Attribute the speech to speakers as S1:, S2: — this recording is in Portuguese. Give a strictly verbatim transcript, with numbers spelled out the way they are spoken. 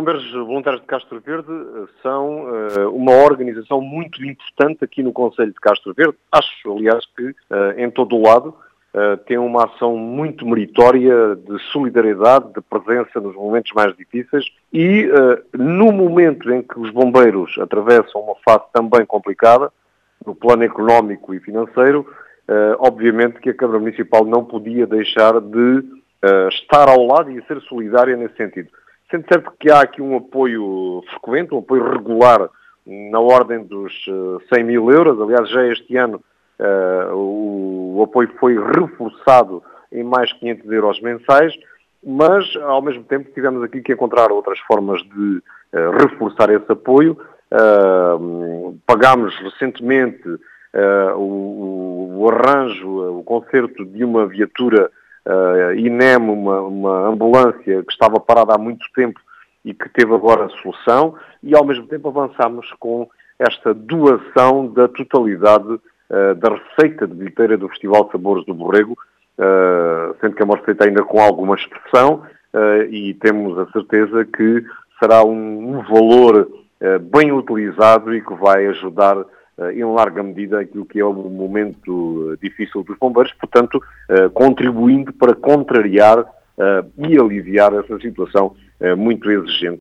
S1: Bombeiros Voluntários de Castro Verde são uh, uma organização muito importante aqui no concelho de Castro Verde. Acho, aliás, que uh, em todo o lado uh, tem uma ação muito meritória de solidariedade, de presença nos momentos mais difíceis e uh, no momento em que os bombeiros atravessam uma fase também complicada, no plano económico e financeiro, uh, obviamente que a Câmara Municipal não podia deixar de uh, estar ao lado e ser solidária nesse sentido. Sendo certo que há aqui um apoio frequente, um apoio regular na ordem dos uh, cem mil euros. Aliás, já este ano uh, o, o apoio foi reforçado em mais quinhentos euros mensais, mas ao mesmo tempo tivemos aqui que encontrar outras formas de uh, reforçar esse apoio. Uh, pagámos recentemente uh, o, o arranjo, o conserto de uma viatura Uh, I N E M, uma, uma ambulância que estava parada há muito tempo e que teve agora solução, e ao mesmo tempo avançámos com esta doação da totalidade uh, da receita de bilheteira do Festival Sabores do Borrego, uh, sendo que é uma receita ainda com alguma expressão, uh, e temos a certeza que será um, um valor uh, bem utilizado e que vai ajudar em larga medida aquilo que é o momento difícil dos bombeiros, portanto, contribuindo para contrariar e aliviar essa situação muito exigente.